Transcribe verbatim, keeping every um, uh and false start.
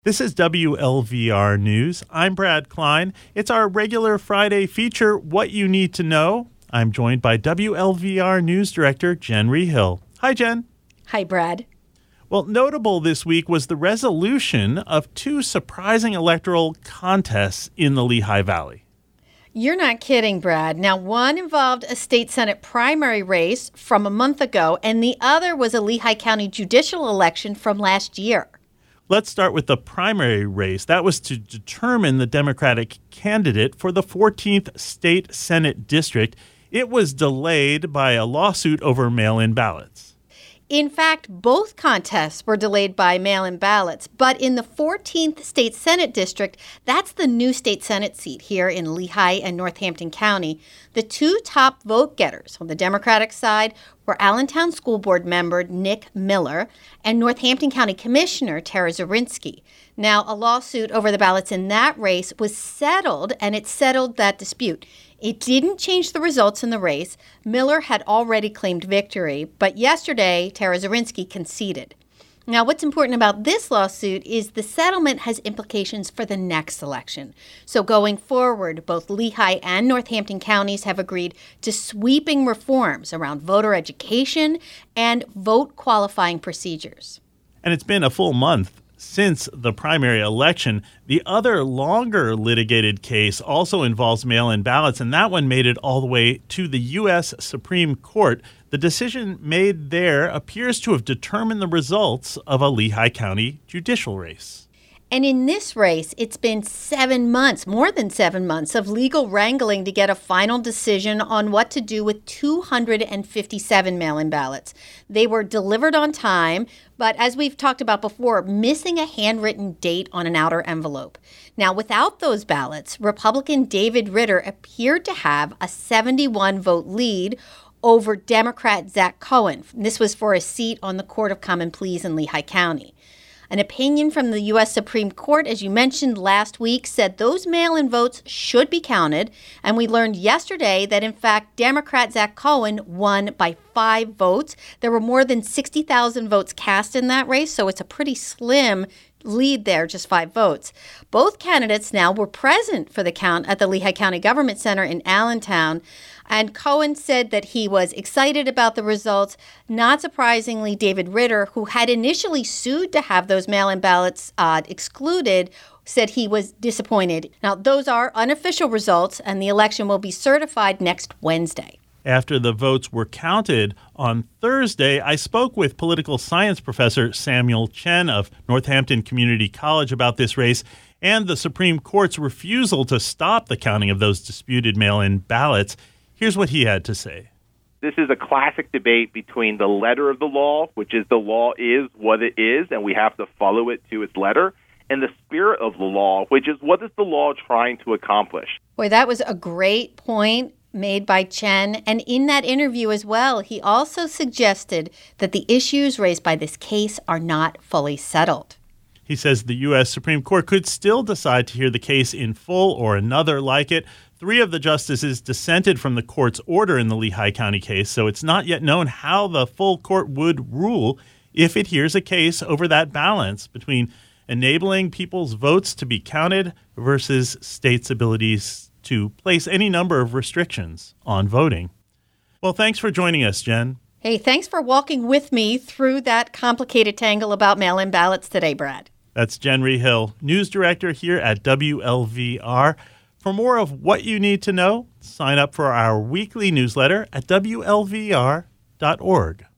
This is W L V R News. I'm Brad Klein. It's our regular Friday feature, What You Need to Know. I'm joined by W L V R News Director Jen Rehill. Hi, Jen. Hi, Brad. Well, notable this week was the resolution of two surprising electoral contests in the Lehigh Valley. You're not kidding, Brad. Now, one involved a state Senate primary race from a month ago, and the other was a Lehigh County judicial election from last year. Let's start with the primary race. That was to determine the Democratic candidate for the fourteenth State Senate District. It was delayed by a lawsuit over mail-in ballots. In fact, both contests were delayed by mail-in ballots, but in the fourteenth State Senate District, that's the new state Senate seat here in Lehigh and Northampton County, the two top vote getters on the Democratic side were Allentown School Board member Nick Miller and Northampton County Commissioner Tara Zorinsky. Now, a lawsuit over the ballots in that race was settled, and it settled that dispute. It didn't change the results in the race. Miller had already claimed victory, but yesterday, Tara Zorinsky conceded. Now, what's important about this lawsuit is the settlement has implications for the next election. So going forward, both Lehigh and Northampton counties have agreed to sweeping reforms around voter education and vote qualifying procedures. And it's been a full month since the primary election. The other longer litigated case also involves mail-in ballots, and that one made it all the way to the U S Supreme Court. The decision made there appears to have determined the results of a Lehigh County judicial race. And in this race, it's been seven months, more than seven months, of legal wrangling to get a final decision on what to do with two hundred fifty-seven mail-in ballots. They were delivered on time, but as we've talked about before, missing a handwritten date on an outer envelope. Now, without those ballots, Republican David Ritter appeared to have a seventy-one vote lead over Democrat Zach Cohen. This was for a seat on the Court of Common Pleas in Lehigh County. An opinion from the U S Supreme Court, as you mentioned last week, said those mail-in votes should be counted. And we learned yesterday that, in fact, Democrat Zach Cohen won by five votes. There were more than sixty thousand votes cast in that race, so it's a pretty slim lead there, just five votes. Both candidates now were present for the count at the Lehigh County Government Center in Allentown. And Cohen said that he was excited about the results. Not surprisingly, David Ritter, who had initially sued to have those mail-in ballots uh, excluded, said he was disappointed. Now, those are unofficial results, and the election will be certified next Wednesday. After the votes were counted on Thursday, I spoke with political science professor Samuel Chen of Northampton Community College about this race and the Supreme Court's refusal to stop the counting of those disputed mail-in ballots. Here's what he had to say. This is a classic debate between the letter of the law, which is the law is what it is, and we have to follow it to its letter, and the spirit of the law, which is what is the law trying to accomplish. Boy, that was a great point made by Chen. And in that interview as well, he also suggested that the issues raised by this case are not fully settled. He says the U S Supreme Court could still decide to hear the case in full or another like it. Three of the justices dissented from the court's order in the Lehigh County case, so it's not yet known how the full court would rule if it hears a case over that balance between enabling people's votes to be counted versus states' abilities to place any number of restrictions on voting. Well, thanks for joining us, Jen. Hey, thanks for walking with me through that complicated tangle about mail-in ballots today, Brad. That's Jen Rehill, news director here at W L V R. For more of what you need to know, sign up for our weekly newsletter at W L V R dot org.